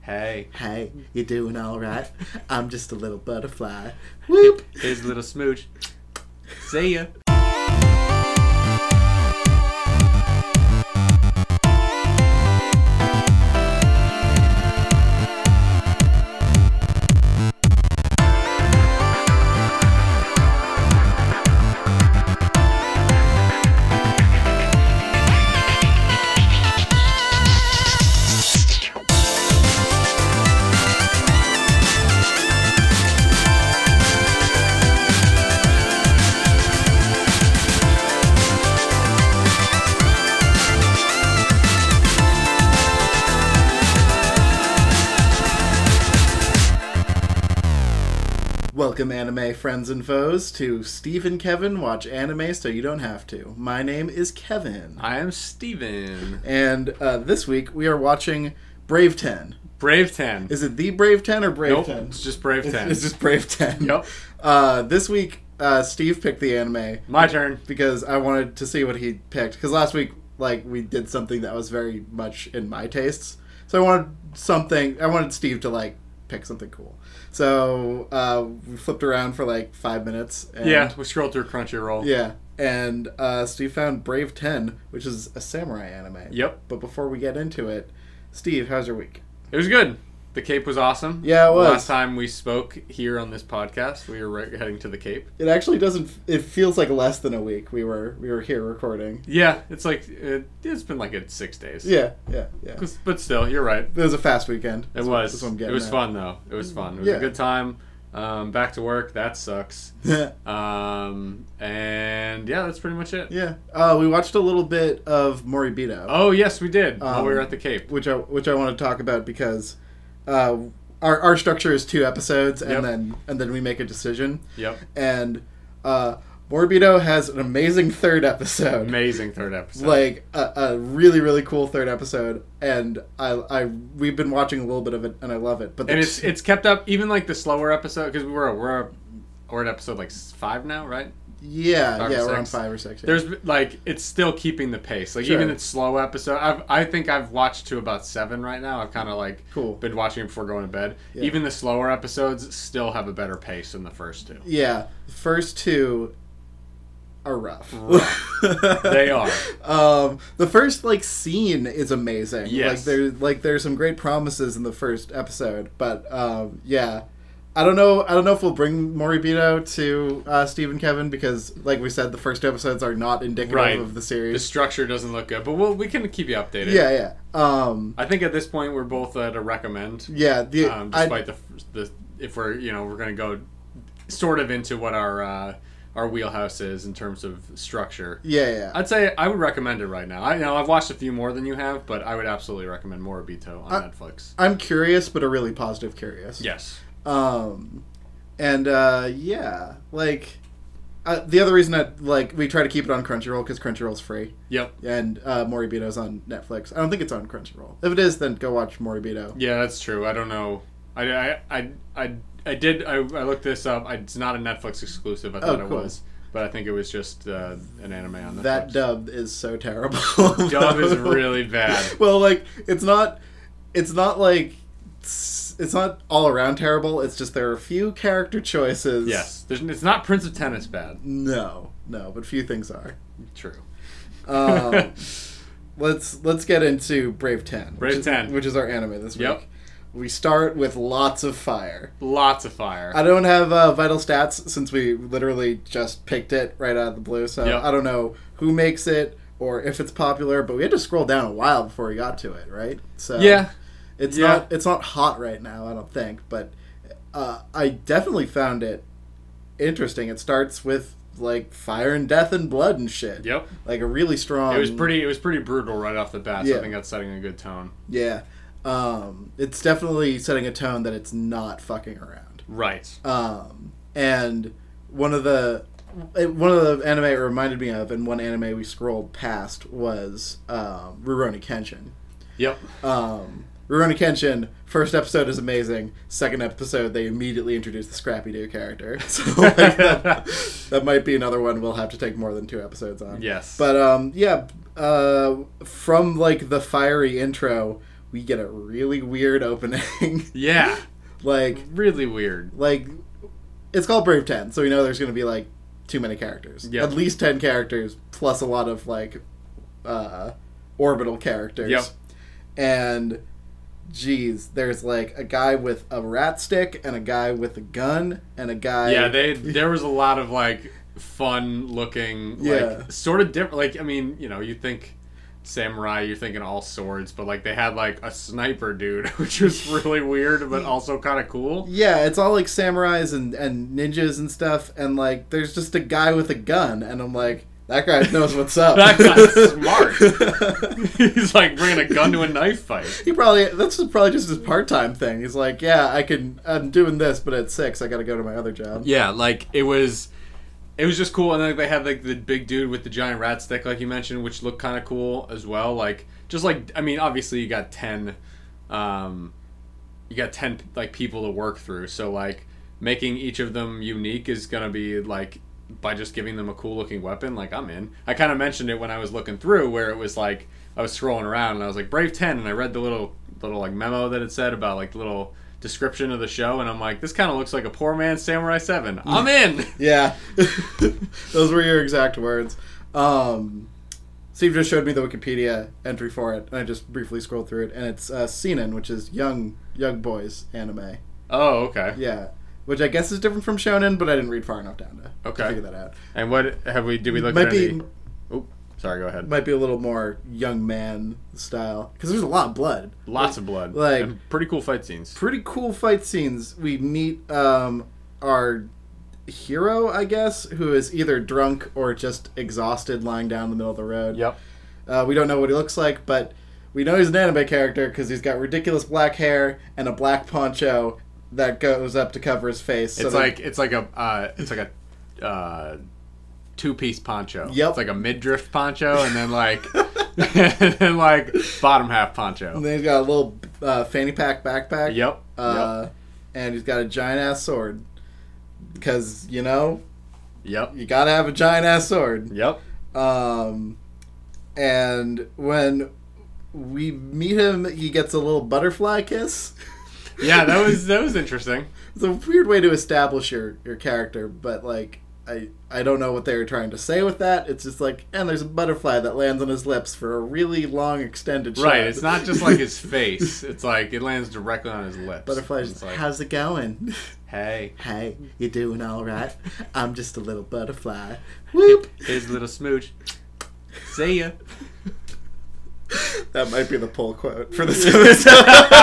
Hey. Hey, you doing all right? I'm just a little butterfly. Whoop! Here's a little smooch. See ya. Welcome, anime friends and foes, to Steve and Kevin Watch Anime So You Don't Have To. My name is Kevin. I am Steven. And this week we are watching Brave 10. Brave 10. Is it the Brave 10 or Brave Nope, 10? it's just Brave 10. It's just Brave 10. Yep. This week, Steve picked the anime. My turn. Because I wanted to see what he picked. Because last week, we did something that was very much in my tastes. So I wanted Steve to, pick something cool. So we flipped around for 5 minutes. And, yeah, we scrolled through Crunchyroll. Yeah, and Steve found Brave 10, which is a samurai anime. Yep. But before we get into it, Steve, how's your week? It was good. The Cape was awesome. Yeah, it was. Last time we spoke here on this podcast, we were heading to the Cape. It actually doesn't. It feels like less than a week. We were here recording. Yeah, it's been 6 days. Yeah. But still, you're right. It was a fast weekend. It was fun though. It was fun. It was a good time. Back to work. That sucks. And yeah, that's pretty much it. Yeah. We watched a little bit of Moribito. Oh yes, we did. While we were at the Cape, which I want to talk about because our structure is 2 episodes and then we make a decision. Yep. And Moribito has an amazing third episode. A really, really cool third episode, and we've been watching a little bit of it, and I love it. But it's kept up, even the slower episode, because we're at episode 5 now, right? Yeah, we're on 5 or 6. Yeah. There's it's still keeping the pace. Sure. Even its slow episode, I think I've watched to about 7 right now. I've kind of cool. been watching it before going to bed. Yeah. Even the slower episodes still have a better pace than the first 2. Yeah, the first 2 are rough. They are. The first scene is amazing. Yes. There's some great promises in the first episode, but yeah. I don't know if we'll bring Moribito to Steve and Kevin because, like we said, the first 2 episodes are not indicative of the series. The structure doesn't look good, but we can keep you updated. Yeah. I think at this point we're both at a recommend. Yeah. Despite if we're going to go sort of into what our wheelhouse is in terms of structure. Yeah. I'd say I would recommend it right now. I've watched a few more than you have, but I would absolutely recommend Moribito on Netflix. I'm curious, but a really positive curious. Yes. Yeah, the other reason that we try to keep it on Crunchyroll because Crunchyroll's free. Yep. And Moribito's on Netflix. I don't think it's on Crunchyroll. If it is, then go watch Moribito. Yeah, that's true. I don't know. I looked this up. It's not a Netflix exclusive. I thought it was, but I think it was just an anime on Netflix. That dub is so terrible. Dub is really bad. Well, it's not all around terrible. It's just there are a few character choices. Yes, it's not Prince of Tennis bad. No, but few things are. True. Let's get into Brave 10. Brave 10, which is our anime this week. Yep. We start with lots of fire. I don't have vital stats since we literally just picked it right out of the blue, so I don't know who makes it or if it's popular, but we had to scroll down a while before we got to it, right? So yeah. It's not hot right now, I don't think, but I definitely found it interesting. It starts with fire and death and blood and shit. Yep. A really strong. It was pretty brutal right off the bat. So I think that's setting a good tone. Yeah. It's definitely setting a tone that it's not fucking around. Right. And one of the anime it reminded me of, and one anime we scrolled past was Rurouni Kenshin. Yep. Rurouni Kenshin, first episode is amazing. Second episode, they immediately introduce the Scrappy-Doo character. So that might be another one we'll have to take more than 2 episodes on. Yes. But from the fiery intro, we get a really weird opening. Yeah. Like, really weird. Like, it's called Brave 10, so we know there's going to be, like, too many characters. Yep. At least 10 characters, plus a lot of, like, orbital characters. Yep. And, geez, there's, like, a guy with a rat stick, and a guy with a gun, and a guy... Yeah, there was a lot of, like, fun-looking, like, sort of different... Like, I mean, you know, you think... samurai, you're thinking all swords, but like they had like a sniper dude, which was really weird but also kind of cool. Yeah, it's all like samurais and ninjas and stuff, and like there's just a guy with a gun, and I'm like, that guy knows what's up. That guy's smart. He's like bringing a gun to a knife fight. That's probably just his part-time thing. He's like, yeah, I'm doing this, but at 6 I gotta go to my other job. Yeah, like it was just cool, and then they had like the big dude with the giant rat stick, like you mentioned, which looked kind of cool as well. Like, just like, I mean, obviously you got 10 like people to work through, so like making each of them unique is gonna be like by just giving them a cool looking weapon. Like, I'm in. I kind of mentioned it when I was looking through, where it was like I was scrolling around and I was like Brave 10, and I read the little like memo that it said about like the little description of the show, and I'm like, this kind of looks like a poor man's Samurai 7. I'm in. Yeah. Those were your exact words. Steve just showed me the Wikipedia entry for it, and I just briefly scrolled through it, and it's Seinen, which is young boys anime. Oh, okay. Yeah, which I guess is different from shonen, but I didn't read far enough down to figure that out. And what did we look might at be any... Oh, sorry, go ahead. Might be a little more young man style, because there's a lot of blood. Lots of blood. Like, and pretty cool fight scenes. We meet our hero, I guess, who is either drunk or just exhausted, lying down in the middle of the road. Yep. We don't know what he looks like, but we know he's an anime character because he's got ridiculous black hair and a black poncho that goes up to cover his face. It's like a two-piece poncho. Yep. It's like a mid-drift poncho, and then like bottom half poncho. And then he's got a little fanny pack backpack. Yep. And he's got a giant ass sword. Because, you know, yep, you gotta have a giant ass sword. Yep. And when we meet him, he gets a little butterfly kiss. Yeah, that was interesting. It's a weird way to establish your character, but like I don't know what they were trying to say with that. It's just like, and there's a butterfly that lands on his lips for a really long extended shot. Right, it's not just like his face. It's like it lands directly on his lips. Butterfly's just like, how's it going? Hey, you doing all right? I'm just a little butterfly. Whoop. Here's a little smooch. See ya. That might be the pull quote for this episode.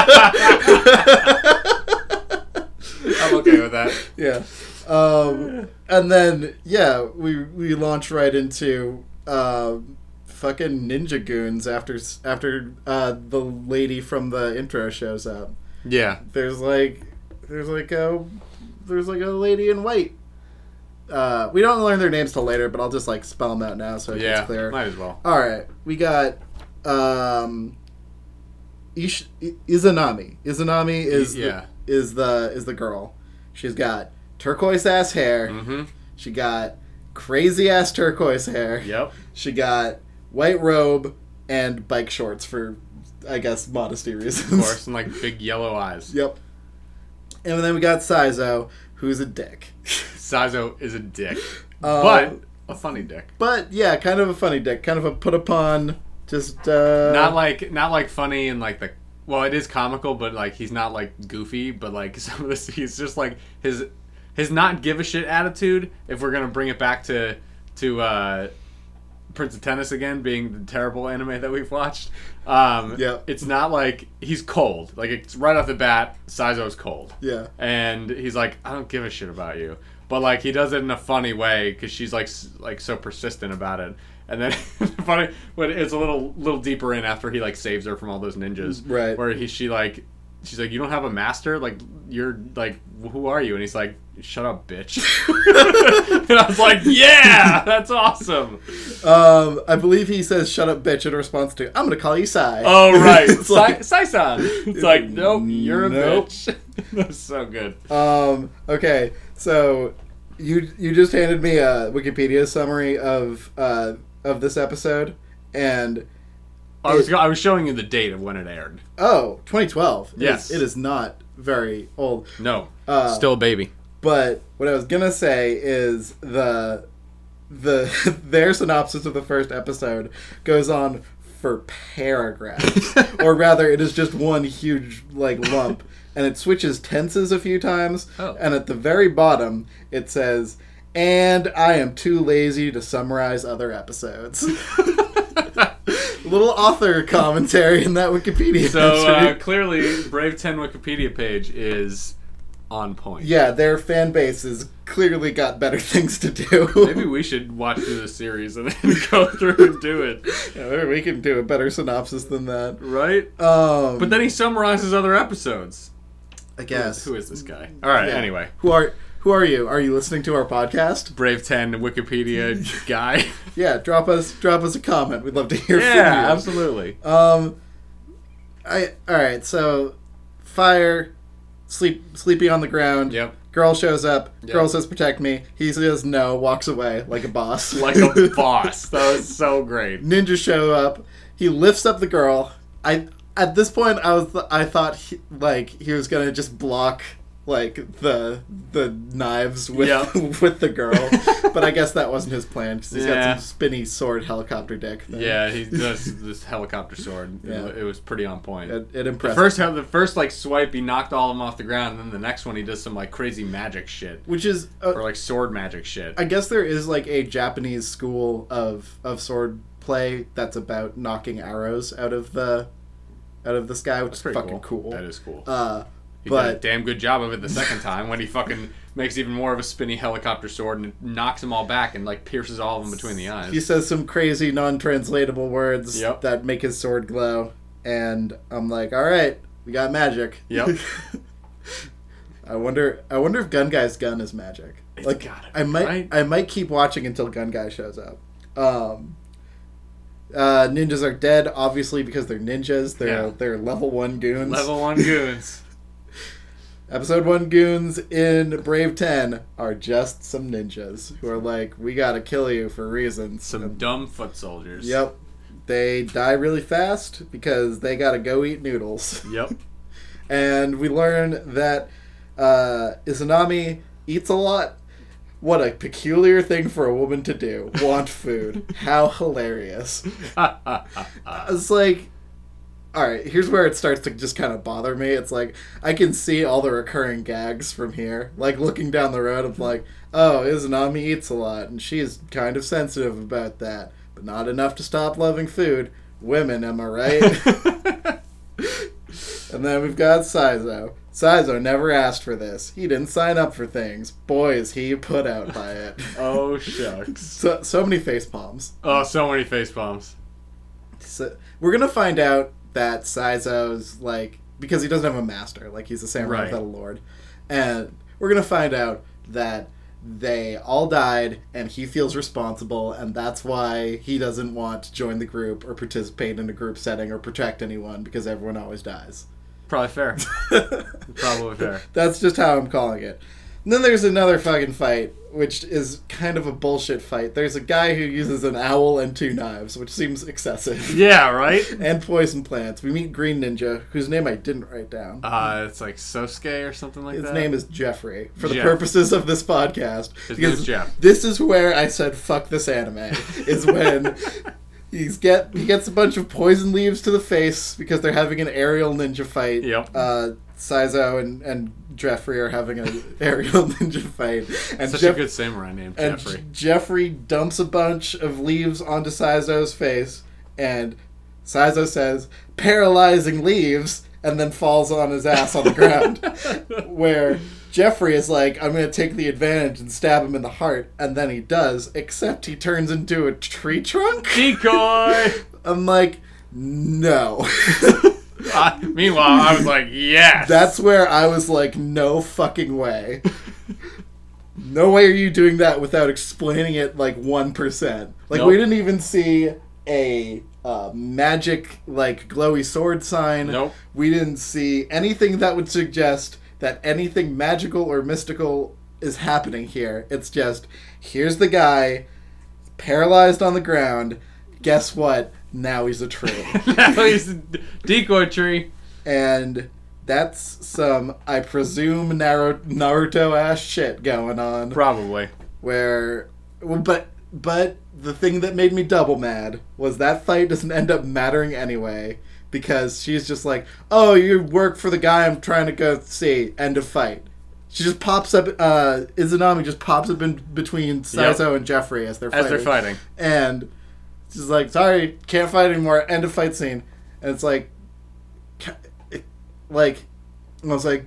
I'm okay with that. Yeah. And then, yeah, we launch right into fucking ninja goons after the lady from the intro shows up. Yeah. There's like a lady in white. We don't learn their names till later, but I'll just like spell them out now so it's clear. Might as well. All right, we got Izanami. Izanami is the girl. She's got turquoise ass hair. Mm-hmm. She got crazy ass turquoise hair. Yep. She got white robe and bike shorts for, I guess, modesty reasons. Of course, and like big yellow eyes. Yep. And then we got Saizo, who's a dick. Saizo is a dick, but a funny dick. But yeah, kind of a funny dick, kind of a put upon. Just not like funny and like the. Well, it is comical, but like he's not like goofy. But like some of this, he's just like his not give a shit attitude. If we're gonna bring it back to Prince of Tennis again, being the terrible anime that we've watched. Yeah. It's not like he's cold. Like it's right off the bat, Saizo's cold. Yeah. And he's like, I don't give a shit about you. But like he does it in a funny way because she's like so persistent about it. And then funny when it's a little deeper in after he like saves her from all those ninjas. Right. Where she's like, you don't have a master? Like you're like, who are you? And he's like, shut up, bitch. And I was like, yeah, that's awesome. I believe he says shut up, bitch in response to I'm gonna call you Sai. Oh right. It's like, Sai-san. It's like, nope, you're a bitch. That's so good. Okay, so you just handed me a Wikipedia summary of this episode, and I was showing you the date of when it aired. Oh, 2012. Yes. It is not very old. No, still a baby. But what I was gonna say is their synopsis of the first episode goes on for paragraphs, or rather, it is just one huge lump, and it switches tenses a few times. Oh. And at the very bottom, it says, "And I am too lazy to summarize other episodes." Little author commentary in that Wikipedia So entry. clearly, Brave 10 Wikipedia page is on point. Yeah, their fan base has clearly got better things to do. Maybe we should watch through the series and then go through and do it. Yeah, maybe we can do a better synopsis than that. Right? But then he summarizes other episodes. I guess. Who is this guy? All right, Yeah. anyway. Who are you? Are you listening to our podcast? Brave 10 Wikipedia guy. Yeah, drop us a comment. We'd love to hear from you. Yeah, absolutely. All right, so fire, sleepy on the ground. Yep. Girl shows up. Yep. Girl says, "Protect me." He says no, walks away like a boss. Like a boss. That was so great. Ninjas show up. He lifts up the girl. At this point, I thought he was gonna just block the knives with Yep. with the girl, but I guess that wasn't his plan because he's got Yeah. some spinny sword helicopter dick thing. Yeah, he does this helicopter sword. Yeah. It was pretty on point. It The impressed. first swipe, he knocked all of them off the ground, and then the next one he does some crazy magic shit. Which is Or sword magic shit. I guess there is a Japanese school of sword play that's about knocking arrows out of the sky, which That's is pretty fucking cool. That is cool. He did a But damn good job of it the second time when he fucking makes even more of a spinny helicopter sword and knocks them all back and pierces all of them between the eyes. he says some crazy non-translatable words Yep. that make his sword glow, and I'm like, all right, we got magic. Yep. I wonder if Gun Guy's gun is magic. It's gotta be, right? I might keep watching until Gun Guy shows up. Ninjas are dead, obviously, because they're ninjas. They're level 1 goons. Level 1 goons. Episode 1 goons in Brave 10 are just some ninjas who are like, we gotta kill you for reasons. Some dumb foot soldiers. Yep. They die really fast because they gotta go eat noodles. Yep. And we learn that Izanami eats a lot. What a peculiar thing for a woman to do. Want food. How hilarious. It's like, alright, here's where it starts to just kind of bother me. It's like, I can see all the recurring gags from here. Looking down the road of oh, Izanami eats a lot, and she's kind of sensitive about that. But not enough to stop loving food. Women, am I right? And then we've got Saizo. Saizo never asked for this. He didn't sign up for things. Boy, is he put out by it. Oh, shucks. So many face palms. Oh, so many face bombs. So, we're going to find out that Saizo's, because he doesn't have a master. He's a samurai Right. without a lord. And we're going to find out that they all died, and he feels responsible, and that's why he doesn't want to join the group or participate in a group setting or protect anyone, because everyone always dies. Probably fair. Probably fair. That's just how I'm calling it. And then there's another fucking fight, which is kind of a bullshit fight. There's a guy who uses an owl and 2 knives, which seems excessive. Yeah, right? And poison plants. We meet Green Ninja, whose name I didn't write down. It's Sosuke or something like His that. name is Jeffrey, for the Jeff. purposes of this podcast. His name is Jeff. This is where I said, fuck this anime, is when he gets a bunch of poison leaves to the face because they're having an aerial ninja fight. Yep. Saizo and Jeffrey are having an aerial ninja fight. And Such a good samurai name, Jeffrey. Jeffrey dumps a bunch of leaves onto Saizo's face, and Saizo says, paralyzing leaves, and then falls on his ass on the ground. Where Jeffrey is like, I'm going to take the advantage and stab him in the heart, and then he does, except he turns into a tree trunk. Decoy! I'm like, no. Meanwhile, I was like, yes! That's where I was like, no fucking way. No way are you doing that without explaining it 1%. Nope. We didn't even see a magic, glowy sword sign. Nope. We didn't see anything that would suggest that anything magical or mystical is happening here. It's just, here's the guy, paralyzed on the ground. Guess what? Now he's a tree. Now he's a decoy tree. And that's some, I presume, Naruto-ass shit going on. Probably. Where... But the thing that made me double mad was that fight doesn't end up mattering anyway, because she's just like, oh, you work for the guy I'm trying to go see. End of fight. She just pops up, Izanami just pops up in between Saizo and Jeffrey as they're fighting. And she's like, sorry, can't fight anymore. End of fight scene. And it's like, I was like,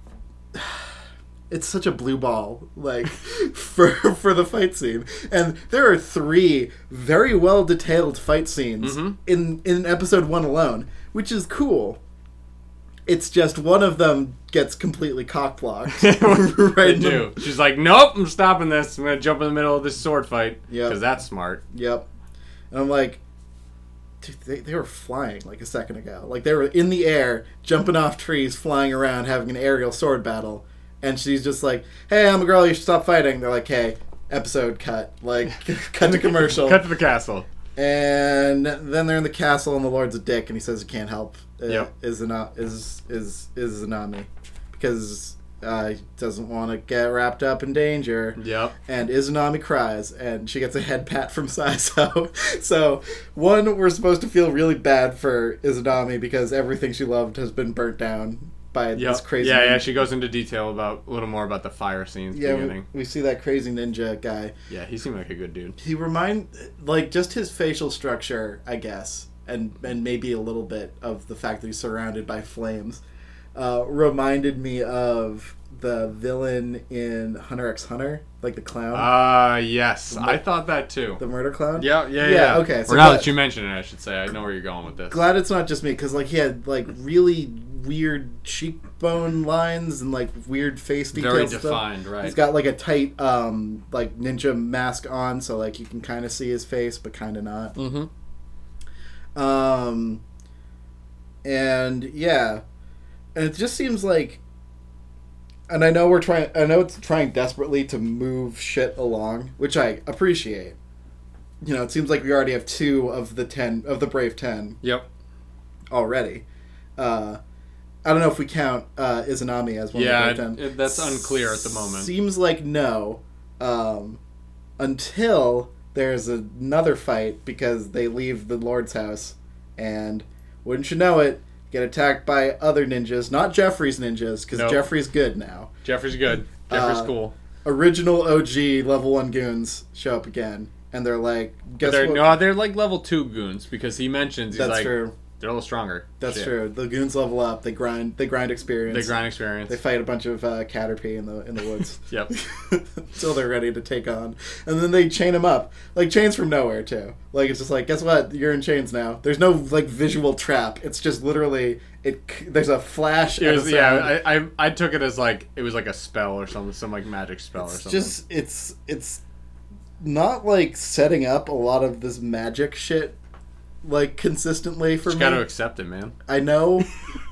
it's such a blue ball, like, for the fight scene. And there are 3 very well detailed fight scenes in episode 1 alone, which is cool. It's just one of them gets completely cock-blocked. They do. She's like, nope, I'm stopping this. I'm going to jump in the middle of this sword fight. Because that's smart. Yep. And I'm like, dude, they were flying like a second ago. Like, they were in the air, jumping off trees, flying around, having an aerial sword battle. And she's just like, hey, I'm a girl, you should stop fighting. They're like, hey, episode cut. Like, cut to commercial. Cut to the castle. And then they're in the castle, and the Lord's a dick, and he says he can't help Izanami. Because he doesn't want to get wrapped up in danger. Yep. And Izanami cries, and she gets a head pat from Saizo. So, one, we're supposed to feel really bad for Izanami because everything she loved has been burnt down by this crazy... Yeah, she goes into detail about a little more about the fire scenes beginning. We see that crazy ninja guy. Yeah, he seemed like a good dude. He just his facial structure, I guess, and maybe a little bit of the fact that he's surrounded by flames, reminded me of the villain in Hunter x Hunter, like the clown. Yes. I thought that too. The murder clown? Yeah. Okay. So now that you mention it, I should say, I know where you're going with this. Glad it's not just me, because he had really weird cheekbone lines and weird face details. Very defined, right? He's got a tight ninja mask on, so you can kind of see his face, but kind of not. Mm-hmm. And yeah, and it just seems like, and I know it's trying desperately to move shit along, which I appreciate. It seems like we already have 2 of the Brave 10. Yep. Already. I don't know if we count Izanami as one of the Brave 10. That's unclear at the moment. Seems like no. Until there's another fight because they leave the Lord's house, and wouldn't you know it, get attacked by other ninjas, not Jeffrey's ninjas, because Jeffrey's good now. Jeffrey's good. Jeffrey's cool. Original OG level 1 goons show up again, and they're like, guess what? No, they're like level 2 goons, because he mentions, That's true. They're a little stronger. That's true. The goons level up. They grind experience. They fight a bunch of Caterpie in the woods. Yep. Until they're ready to take on. And then they chain him up. Chains from nowhere, too. It's just guess what? You're in chains now. There's no, visual trap. It's just literally, there's a flash. I took it as, it was a spell or something. Some, magic spell or something. It's not, setting up a lot of this magic shit consistently for me. You gotta accept it, man. I know.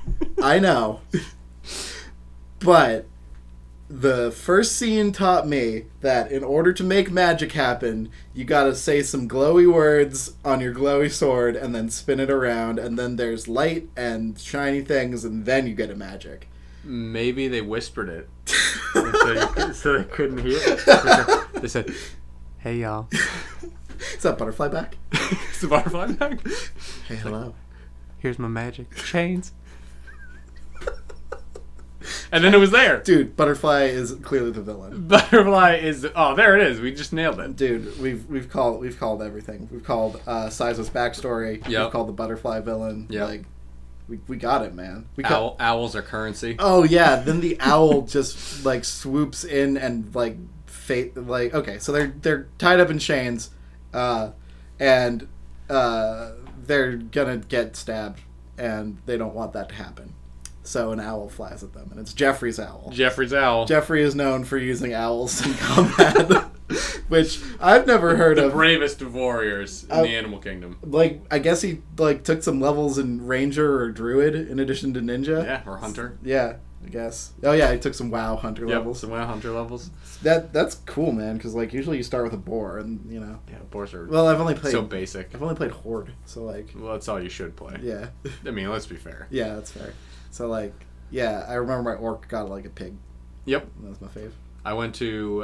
But the first scene taught me that in order to make magic happen, you gotta say some glowy words on your glowy sword and then spin it around, and then there's light and shiny things, and then you get a magic. Maybe they whispered it. so they couldn't hear it. They said, hey, y'all. Is that Butterfly back? Is the Butterfly back? Hey, hello. Here's my magic chains. And then it was there. Dude, Butterfly is clearly the villain. Butterfly is... Oh, there it is. We just nailed it. Dude, we've called everything. We've called Saizo's backstory. Yep. We've called the Butterfly villain. Yep. We got it, man. Owls are currency. Oh, yeah. Then the owl just, swoops in and, okay, so they're tied up in chains, and they're gonna get stabbed, and they don't want that to happen. So an owl flies at them, and it's Jeffrey's owl. Jeffrey is known for using owls in combat, which I've never heard of. The bravest of warriors in the animal kingdom. I guess he, took some levels in ranger or druid in addition to ninja. Yeah, or hunter. Yeah. I guess. Oh yeah, I took some WoW Hunter Yep, levels. some WoW Hunter levels. That's cool, man. Because like usually you start with a boar, and Yeah, boars are Well, I've only played so basic. I've only played Horde, so like. Well, that's all you should play. Yeah. I mean, let's be fair. Yeah, that's fair. So like, yeah, I remember my orc got like a pig. Yep. That was my fave. I went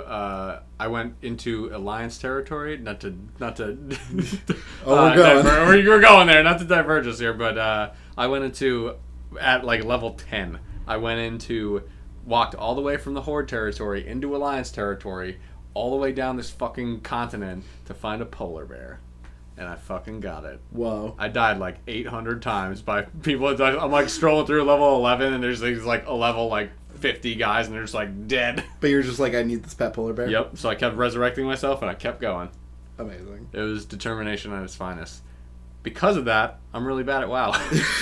into Alliance territory. Not to. Oh, we're going. We're going there. Not to diverge us here, but I went into at like level 10. I walked all the way from the Horde territory into Alliance territory, all the way down this fucking continent to find a polar bear. And I fucking got it. Whoa. I died like 800 times by people. I'm like strolling through level 11, and there's these like a level like 50 guys, and they're just like dead. But you're just like, I need this pet polar bear? Yep. So I kept resurrecting myself, and I kept going. Amazing. It was determination at its finest. Because of that, I'm really bad at WoW.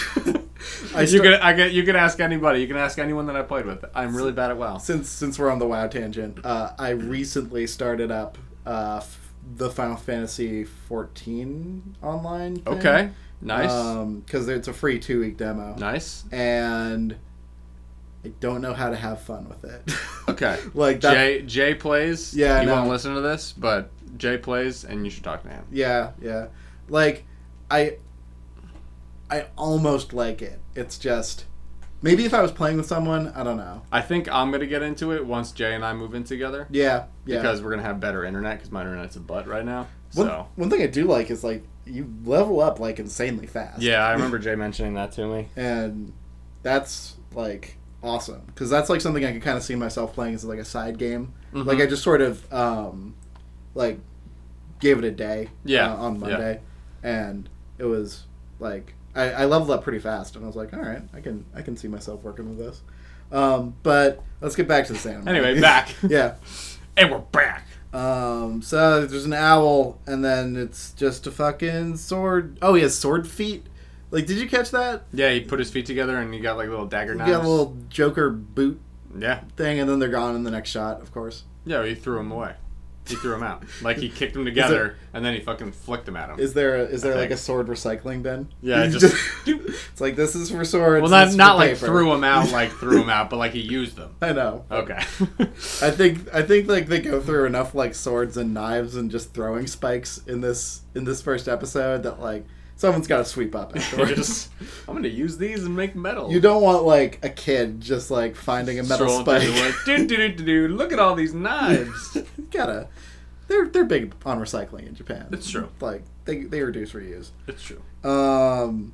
You can ask anybody. You can ask anyone that I played with. I'm really bad at WoW. Since we're on the WoW tangent, I recently started up the Final Fantasy 14 online thing. Okay. Nice. Because it's a free 2-week demo. Nice. And I don't know how to have fun with it. Okay. Like that. Jay plays. Yeah, You no. won't listen to this, but Jay plays, and you should talk to him. Yeah. Like, I almost like it. It's just maybe if I was playing with someone, I don't know. I think I'm gonna get into it once Jay and I move in together. Yeah. Because we're gonna have better internet, because my internet's a butt right now. So One thing I do like is like you level up like insanely fast. yeah, I remember Jay mentioning that to me. And that's like awesome because that's like something I can kind of see myself playing as like a side game. Mm-hmm. Like I just sort of like gave it a day on Monday, and it was like I leveled up pretty fast, and I was like, all right, I can see myself working with this. But let's get back to the anime. Anyway, back. Yeah. And we're back. So there's an owl, and then it's just a fucking sword. Oh, he has sword feet. Like, did you catch that? Yeah, he put his feet together and he got like little dagger You knives. got a little Joker boot Yeah. thing, and then they're gone in the next shot, of course. Yeah, he threw him away. He threw him out. Like, he kicked them together, and then he fucking flicked them at him. Is there like think. a sword recycling bin? Yeah, You just... it's like, this is for swords. Well, this is not for like paper. threw him out, but like he used them. I know. Okay. I think like they go through enough like swords and knives and just throwing spikes in this first episode that like someone's got to sweep up afterwards. I'm going to use these and make metal. You don't want like a kid just like finding a metal Strolling through spike. the woods. Do. Look at all these knives. Gotta. They're big on recycling in Japan. It's true. Like they reduce reuse. It's true. And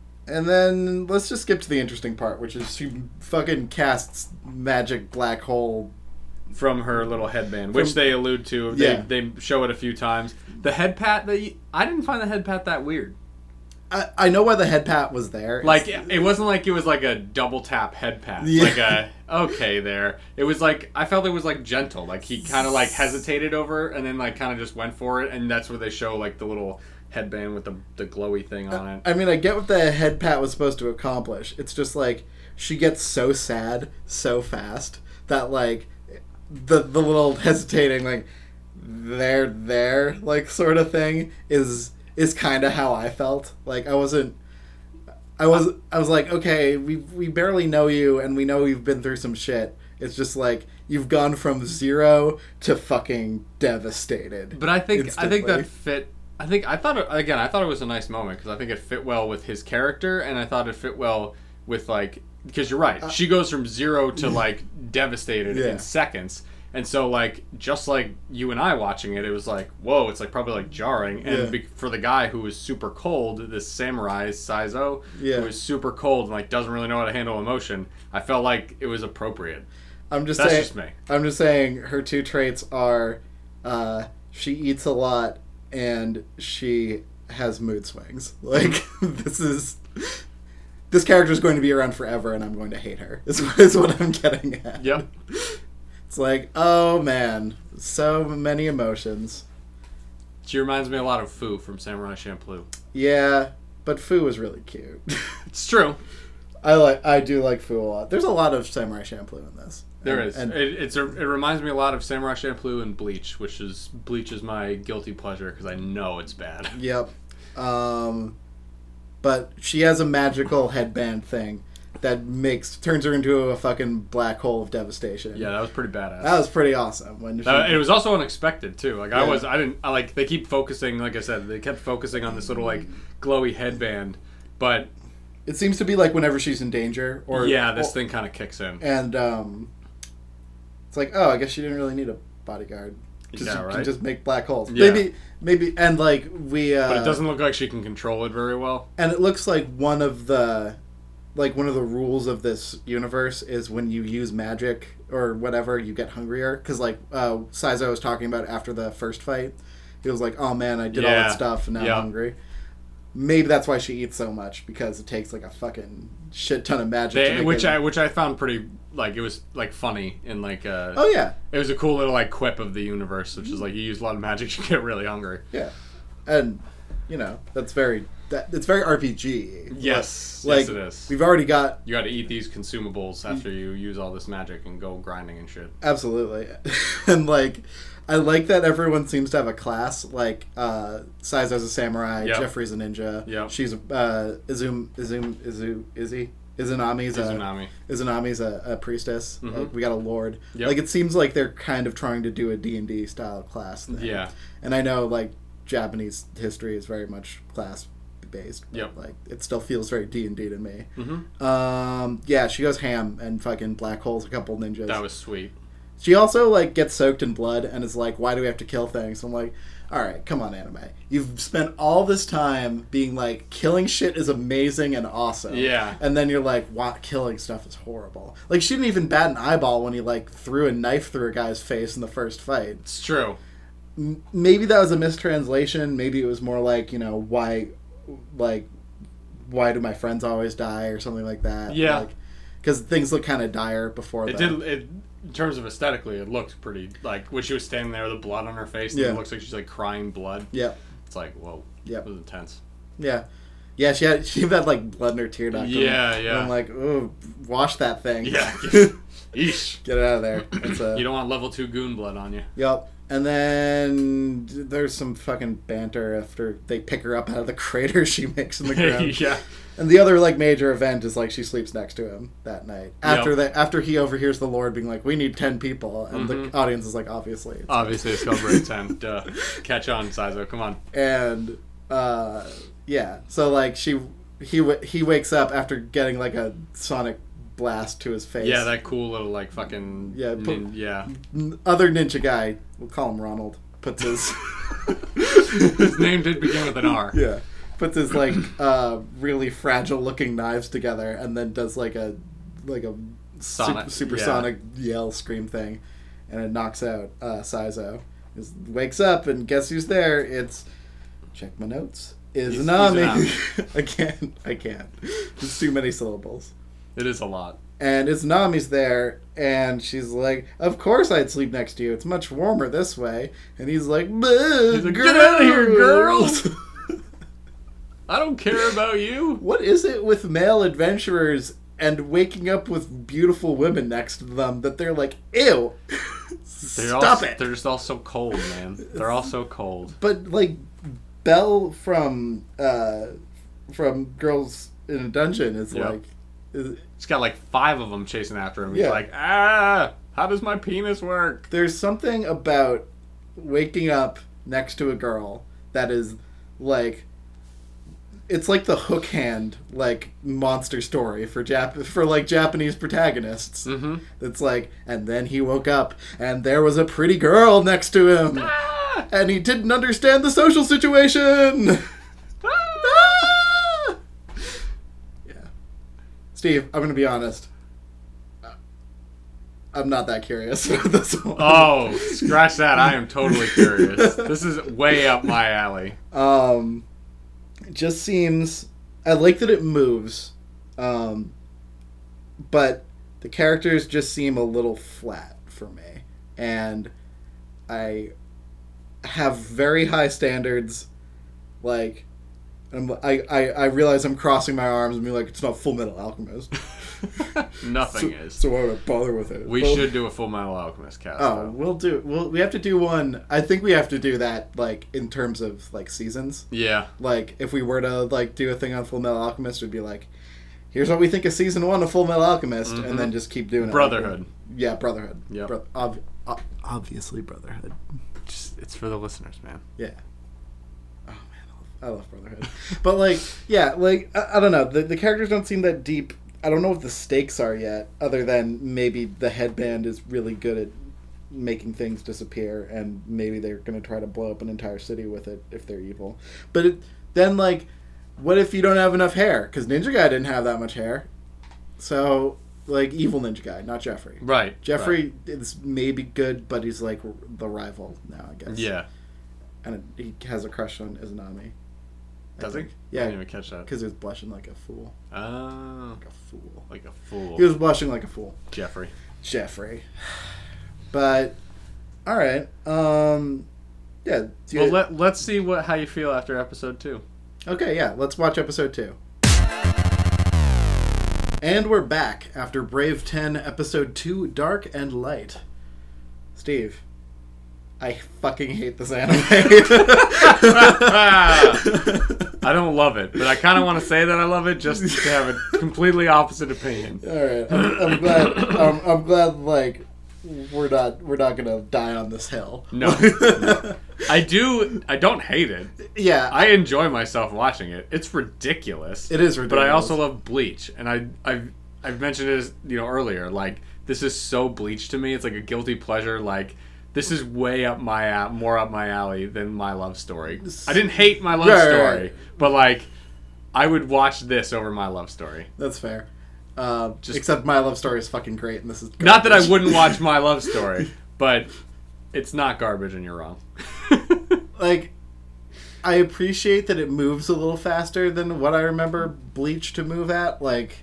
then let's just skip to the interesting part, which is she fucking casts magic black hole. From her little headband, which they allude to. They show it a few times. The head pat, I didn't find the head pat that weird. I know why the head pat was there. Like, it wasn't like it was like a double tap head pat. Yeah. Like a, okay there. It was like, I felt it was like gentle. Like he kind of like hesitated over and then like kind of just went for it. And that's where they show like the little headband with the glowy thing on it. I mean, I get what the head pat was supposed to accomplish. It's just like she gets so sad so fast that like the little hesitating like there like sort of thing is kind of how I felt. Like I was like, okay, we barely know you and we know you've been through some shit. It's just like you've gone from 0 to fucking devastated. But I think instantly. that fit. I thought it was a nice moment because I think it fit well with his character, and I thought it fit well with like, because you're right, she goes from 0 to like devastated in seconds. And so, like, just like you and I watching it, it was like, whoa, it's like probably like jarring. And for the guy who was super cold, this samurai, Saizo, who was super cold and like doesn't really know how to handle emotion, I felt like it was appropriate. That's just me. I'm just saying her two traits are she eats a lot and she has mood swings. Like, this character is going to be around forever and I'm going to hate her, is what I'm getting at. Yep. It's like, oh man, so many emotions. She reminds me a lot of Fu from Samurai Champloo. Yeah, but Fu was really cute. It's true. I do like Fu a lot. There's a lot of Samurai Champloo in this. There is. It reminds me a lot of Samurai Champloo and Bleach, Bleach is my guilty pleasure because I know it's bad. Yep. But she has a magical headband thing that turns her into a fucking black hole of devastation. Yeah, that was pretty badass. That was pretty awesome. It was also unexpected too. Like they keep focusing. Like I said, they kept focusing on this little like glowy headband, but it seems to be like whenever she's in danger, this thing kind of kicks in, and it's like, oh, I guess she didn't really need a bodyguard. Yeah, right. Can just make black holes. Yeah. Maybe, and like but it doesn't look like she can control it very well. And it looks like one of the rules of this universe is when you use magic or whatever, you get hungrier. Because like Saizo was talking about after the first fight, he was like, "Oh man, I did all that stuff and now I'm hungry." Maybe that's why she eats so much, because it takes like a fucking shit ton of magic. Which I found pretty like, it was like funny and like oh yeah, it was a cool little like quip of the universe, which is like you use a lot of magic, you get really hungry. Yeah, and it's very RPG. Yes, like, yes it is. We've already got you got to eat these consumables after you use all this magic and go grinding and shit. Absolutely, and like. I like that everyone seems to have a class. Like, Saizo's a samurai, Jeffrey's a ninja. Yep. She's Izunami's a priestess. Mm-hmm. Like, we got a lord. Yep. Like, it seems like they're kind of trying to do a D&D style class thing. Yeah. And I know, like, Japanese history is very much class based. Yep. Like, it still feels very D&D to me. Mm-hmm. Yeah, she goes ham and fucking black holes a couple ninjas. That was sweet. She also, like, gets soaked in blood and is like, why do we have to kill things? I'm like, alright, come on, anime. You've spent all this time being like, killing shit is amazing and awesome. Yeah. And then you're like, what? Killing stuff is horrible. Like, she didn't even bat an eyeball when he, like, threw a knife through a guy's face in the first fight. It's true. Maybe that was a mistranslation. Maybe it was more like, why do my friends always die or something like that. Yeah. Because things look kind of dire before that. In terms of aesthetically, it looked pretty, like, when she was standing there with the blood on her face, and it looks like she's, like, crying blood. Yeah. It's like, whoa. Yeah. It was intense. Yeah. Yeah, she had like, blood in her tear duct. Yeah. And I'm like, ooh, wash that thing. Yeah. Eesh. Get it out of there. You don't want level 2 goon blood on you. Yep. And then there's some fucking banter after they pick her up out of the crater she makes in the ground. Yeah. And the other, like, major event is, like, she sleeps next to him that night. After he overhears the Lord being like, we need 10 people. And the audience is like, obviously. It's celebrate 10. Duh. Catch on, Saizo. Come on. And, yeah. So, like, he wakes up after getting, like, a sonic blast to his face. Yeah, that cool little, like, fucking... Yeah. Other ninja guy, we'll call him Ronald, puts his... His name did begin with an R. Yeah. Puts his, like, really fragile-looking knives together and then does, like a supersonic yell scream thing. And it knocks out Saizo. He wakes up, and guess who's there? It's... Check my notes. Izunami. I can't. There's too many syllables. It is a lot. And Izunami's there, and she's like, of course I'd sleep next to you. It's much warmer this way. And he's like, get out of here, girls! I don't care about you. What is it with male adventurers and waking up with beautiful women next to them that they're like, ew, stop it. They're just all so cold, man. They're all so cold. But, like, Belle from Girls in a Dungeon is like... He's got like 5 of them chasing after him. He's like, how does my penis work? There's something about waking up next to a girl that is like... It's like the hook hand, like, monster story for like Japanese protagonists. Mm-hmm. It's like, and then he woke up, and there was a pretty girl next to him, and he didn't understand the social situation. Yeah, Steve, I'm gonna be honest. I'm not that curious about this one. Oh, scratch that! I am totally curious. This is way up my alley. It just seems... I like that it moves, but the characters just seem a little flat for me. And I have very high standards. Like, I realize I'm crossing my arms and be like, it's not Full Metal Alchemist. Nothing is. So why would I bother with it? We should do a Full Metal Alchemist cast. Oh, we have to do one. I think we have to do that, like, in terms of, like, seasons. Yeah. Like, if we were to, like, do a thing on Full Metal Alchemist, it would be like, here's what we think of season 1 of Full Metal Alchemist, and then just keep doing it. Brotherhood. Yeah, Brotherhood. Yep. Obviously Brotherhood. It's for the listeners, man. Yeah. Oh man, I love Brotherhood. But like, yeah, like I don't know. The characters don't seem that deep. I don't know what the stakes are yet, other than maybe the headband is really good at making things disappear, and maybe they're going to try to blow up an entire city with it if they're evil. But then, like, what if you don't have enough hair? Because Ninja Guy didn't have that much hair. So, like, evil Ninja Guy, not Jeffrey. Right. Jeffrey is maybe good, but he's like the rival now, I guess. Yeah. And he has a crush on Izanami. Does he? Yeah. I didn't even catch that. Because he was blushing like a fool. Oh. Like a fool. Like a fool. He was blushing like a fool. Jeffrey. But, alright. Yeah. Well, let's see how you feel after episode 2. Okay, yeah. Let's watch episode 2. And we're back after Brave 10, episode 2, Dark and Light. Steve, I fucking hate this anime. I don't love it, but I kind of want to say that I love it just to have a completely opposite opinion. All right, I'm glad. I'm glad. Like, we're not gonna die on this hill. No. I don't hate it. Yeah, I enjoy myself watching it. It's ridiculous. It is ridiculous. But I also love Bleach, and I've mentioned it earlier. Like, this is so Bleach to me. It's like a guilty pleasure. Like, this is way more up my alley than My Love Story. I didn't hate My Love Story, right. but like, I would watch this over My Love Story. That's fair. Except My Love Story is fucking great, and this is garbage. Not that I wouldn't watch My Love Story, but it's not garbage, and you're wrong. Like, I appreciate that it moves a little faster than what I remember Bleach to move at. Like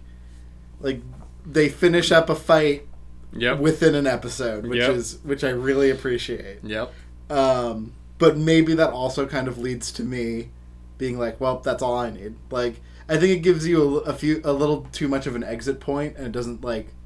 they finish up a fight within an episode, which I really appreciate. Yep. But maybe that also kind of leads to me being like, well, that's all I need. Like, I think it gives you a little too much of an exit point, and it doesn't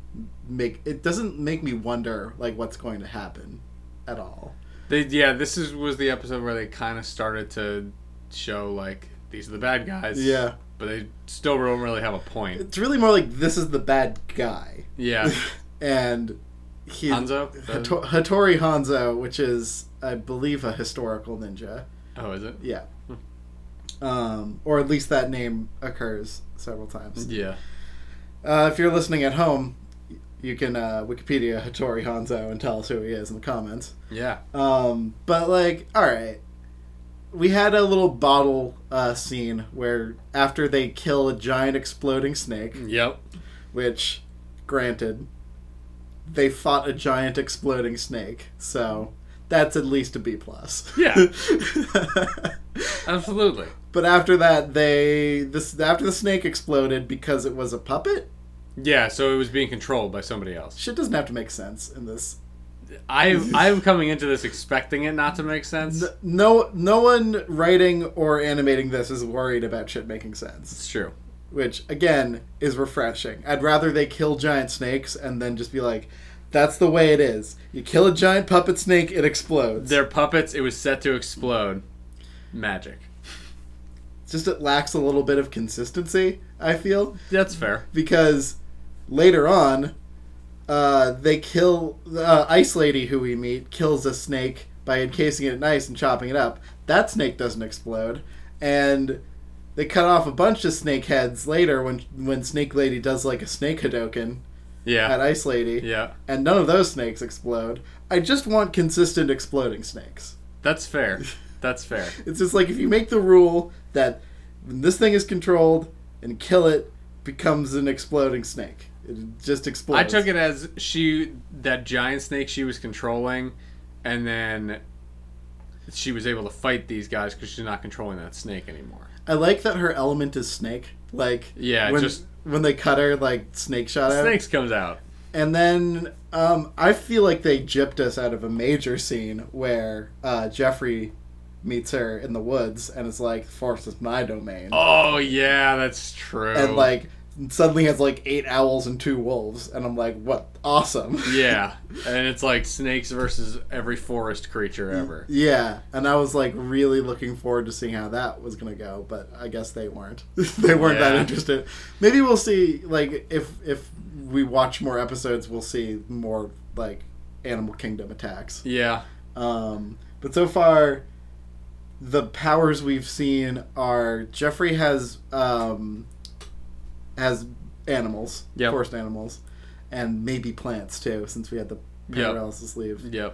make me wonder like what's going to happen at all. This was the episode where they kind of started to show like these are the bad guys. Yeah. But they still don't really have a point. It's really more like this is the bad guy. Yeah. And Hanzo? Hattori Hanzo, which is, I believe, a historical ninja. Oh, is it? Yeah. Or at least that name occurs several times. Yeah. If you're listening at home, you can Wikipedia Hattori Hanzo and tell us who he is in the comments. Yeah. But, like, alright. We had a little bottle scene where after they kill a giant exploding snake. Yep. Which, granted, they fought a giant exploding snake. So, that's at least a B+. Yeah. Absolutely. But after that, after the snake exploded because it was a puppet? Yeah, so it was being controlled by somebody else. Shit doesn't have to make sense in this. I'm coming into this expecting it not to make sense. No one writing or animating this is worried about shit making sense. It's true. Which, again, is refreshing. I'd rather they kill giant snakes and then just be like, that's the way it is. You kill a giant puppet snake, it explodes. They're puppets, it was set to explode. Magic. It's just it lacks a little bit of consistency, I feel. That's fair. Because later on, they kill... Ice Lady, who we meet, kills a snake by encasing it in ice and chopping it up. That snake doesn't explode. And they cut off a bunch of snake heads later when Snake Lady does like a snake Hadoken at Ice Lady. Yeah. And none of those snakes explode. I just want consistent exploding snakes. That's fair. That's fair. It's just like if you make the rule that when this thing is controlled and kill it, becomes an exploding snake. It just explodes. I took it as that giant snake she was controlling, and then she was able to fight these guys because she's not controlling that snake anymore. I like that her element is snake. Like, yeah, when they cut her, like, snake shot out. Snakes comes out. And then I feel like they gypped us out of a major scene where Jeffrey meets her in the woods and is like, force is my domain. Oh, yeah, that's true. And, like, suddenly has like 8 owls and 2 wolves, and I'm like, what? Awesome. Yeah, and it's like snakes versus every forest creature ever. Yeah, and I was like really looking forward to seeing how that was gonna go, but I guess they weren't. They weren't that interested. Maybe we'll see. Like if we watch more episodes, we'll see more like Animal Kingdom attacks. Yeah. But so far, the powers we've seen are Jeffrey has animals, forest animals, and maybe plants too, since we had the paralysis leave. Yep.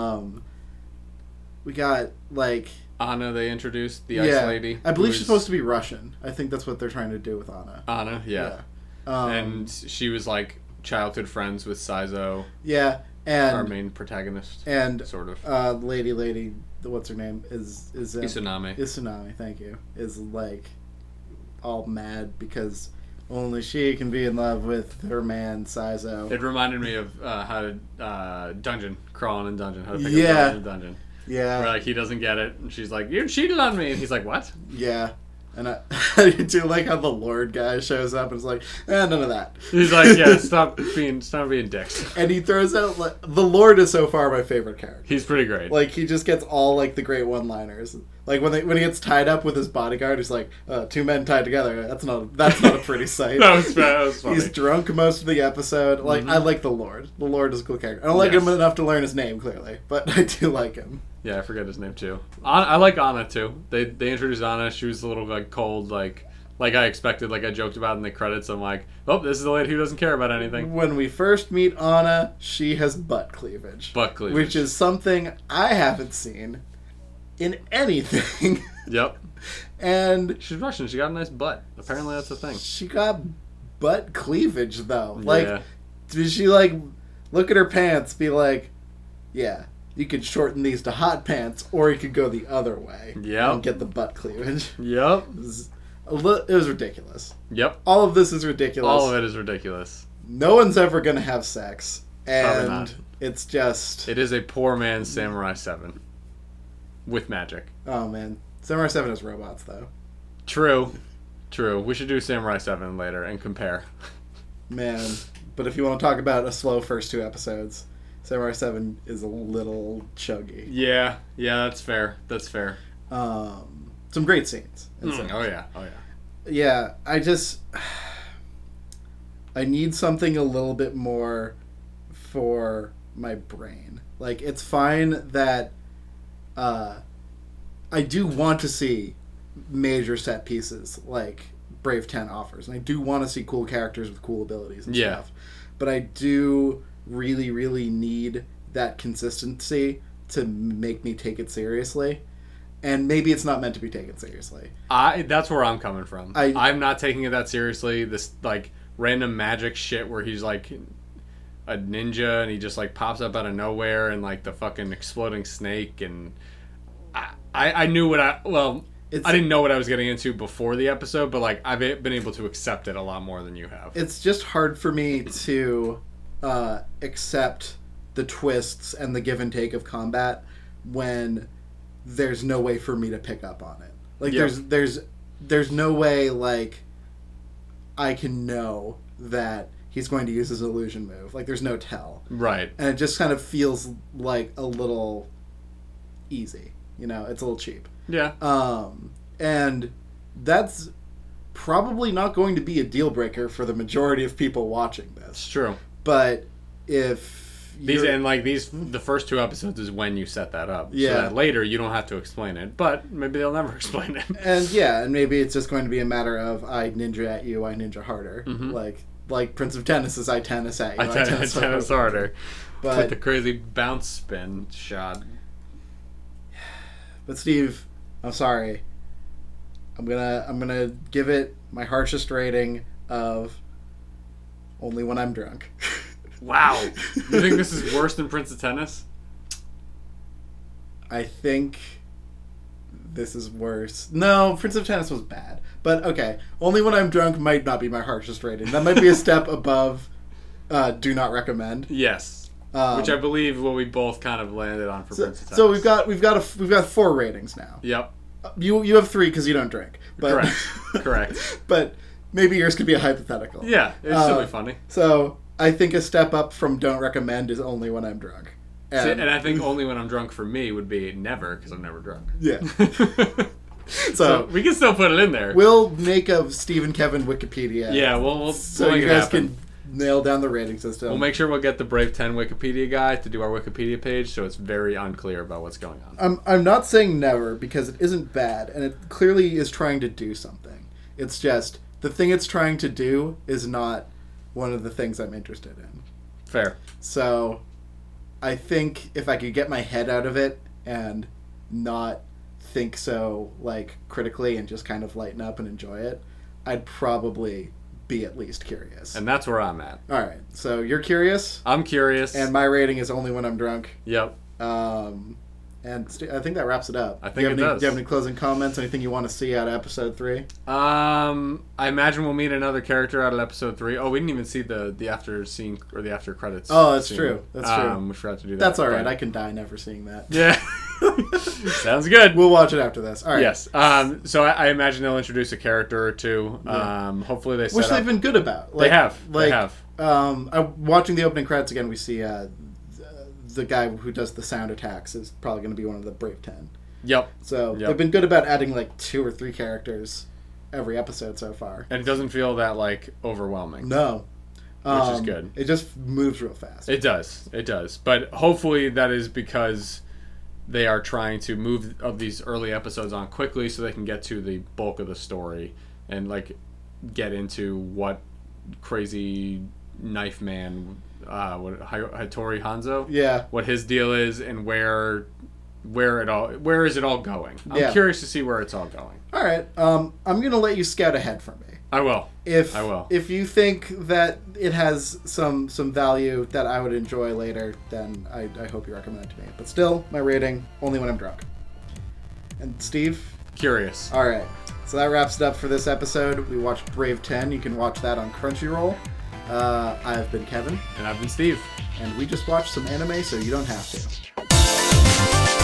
We got like Anna. They introduced the ice lady. I believe she's supposed to be Russian. I think that's what they're trying to do with Anna. Anna, yeah. And she was like childhood friends with Saizo. Yeah, and our main protagonist. And sort of lady, what's her name is Izanami. Izanami, thank you. Is like all mad because only she can be in love with her man Saizo. It reminded me of how to dungeon crawling in dungeon. How to pick up in a dungeon. Yeah. Where like he doesn't get it, and she's like, "You cheated on me," and he's like, "What?" Yeah. And I do like how the Lord guy shows up and is like, none of that. He's like, yeah, stop being dicks. And he throws out, like, the Lord is so far my favorite character. He's pretty great. Like, he just gets all, like, the great one-liners. Like, when he gets tied up with his bodyguard, he's like, 2 men tied together. That's not a pretty sight. That was funny. He's drunk most of the episode. Like, I like the Lord. The Lord is a cool character. I don't like him enough to learn his name, clearly. But I do like him. Yeah, I forget his name, too. I like Anna, too. They introduced Anna. She was a little, like, cold, like I expected, like I joked about in the credits. I'm like, oh, this is the lady who doesn't care about anything. When we first meet Anna, she has butt cleavage. Which is something I haven't seen in anything. Yep. And she's Russian. She got a nice butt. Apparently that's a thing. She got butt cleavage, though. Like, did she, like, look at her pants, be like, yeah, you could shorten these to hot pants, or you could go the other way. Yep. And get the butt cleavage. Yep. It was ridiculous. Yep. All of this is ridiculous. All of it is ridiculous. No one's ever going to have sex. Probably not. It's just... It is a poor man's Samurai 7. With magic. Oh, man. Samurai 7 has robots, though. True. We should do Samurai 7 later and compare. Man. But if you want to talk about a slow first 2 episodes, Samurai 7 is a little chuggy. Yeah, that's fair. Some great scenes. Oh yeah. Yeah, I need something a little bit more for my brain. Like, it's fine that I do want to see major set pieces like Brave 10 offers, and I do want to see cool characters with cool abilities and stuff. But I do really, really need that consistency to make me take it seriously. And maybe it's not meant to be taken seriously. That's where I'm coming from. I'm not taking it that seriously. This, like, random magic shit where he's, like, a ninja and he just, like, pops up out of nowhere and, like, the fucking exploding snake. And I knew what I didn't know what I was getting into before the episode, but, like, I've been able to accept it a lot more than you have. It's just hard for me to accept the twists and the give and take of combat when there's no way for me to pick up on it. Like, there's no way, like, I can know that he's going to use his illusion move. Like, there's no tell. Right. And it just kind of feels like a little easy. You know, it's a little cheap. Yeah. And that's probably not going to be a deal breaker for the majority of people watching this. It's true. But if the first 2 episodes is when you set that up. Yeah. So that later you don't have to explain it, but maybe they'll never explain it. And maybe it's just going to be a matter of I ninja at you, I ninja harder. Mm-hmm. Like Prince of Tennis is I tennis at you, I tennis harder. But with the crazy bounce spin shot. But Steve, I'm sorry. I'm gonna give it my harshest rating of only when I'm drunk. Wow. You think this is worse than Prince of Tennis? I think this is worse. No, Prince of Tennis was bad. But okay, only when I'm drunk might not be my harshest rating. That might be a step above do not recommend. Yes. Which I believe what we both kind of landed on for Prince of Tennis. So we've got 4 ratings now. Yep. You have 3 because you don't drink. But, Correct. But maybe yours could be a hypothetical. Yeah, it'd still be funny. So I think a step up from don't recommend is only when I'm drunk. And I think only when I'm drunk for me would be never, because I'm never drunk. Yeah. So we can still put it in there. We'll make a Steve and Kevin Wikipedia. Yeah, we'll so make you it guys happen. can nail down the rating system. We'll make sure we'll get the Brave 10 Wikipedia guy to do our Wikipedia page, so it's very unclear about what's going on. I'm not saying never, because it isn't bad, and it clearly is trying to do something. It's just, the thing it's trying to do is not one of the things I'm interested in. Fair. So, I think if I could get my head out of it and not think so, like, critically and just kind of lighten up and enjoy it, I'd probably be at least curious. And that's where I'm at. All right, so you're curious, I'm curious. and my rating is only when I'm drunk. Yep. And I think that wraps it up. I think it does. Do you have any closing comments? Anything you want to see out of episode 3? I imagine we'll meet another character out of episode 3. Oh, we didn't even see the after scene or the after credits. Oh, that's scene. true. That's true. We forgot to do that. That's all right. but- I can die never seeing that. Yeah. Sounds good. We'll watch it after this. All right. Yes. So I imagine they'll introduce a character or two. Yeah. Hopefully they set Which up. they've been good about. They have. Like, They have. watching the opening credits again, we see the guy who does the sound attacks is probably going to be one of the Brave 10. Yep. So Yep. they've been good about adding like 2 or 3 characters every episode so far. And it doesn't feel that like overwhelming. No. Which is good. It just moves real fast. It does. It does. But hopefully that is because they are trying to move of these early episodes on quickly so they can get to the bulk of the story and like get into what crazy knife man Hattori Hanzo, Yeah. what his deal is and where is it all going. I'm Yeah. curious to see where it's all going. All right. I'm going to let you scout ahead for me. I will. I will. If you think that it has some value that I would enjoy later, then I hope you recommend it to me. But still, my rating, only when I'm drunk. And Steve? Curious. All right. So that wraps it up for this episode. We watched Brave 10. You can watch that on Crunchyroll. I've been Kevin. And I've been Steve. And we just watched some anime, so you don't have to.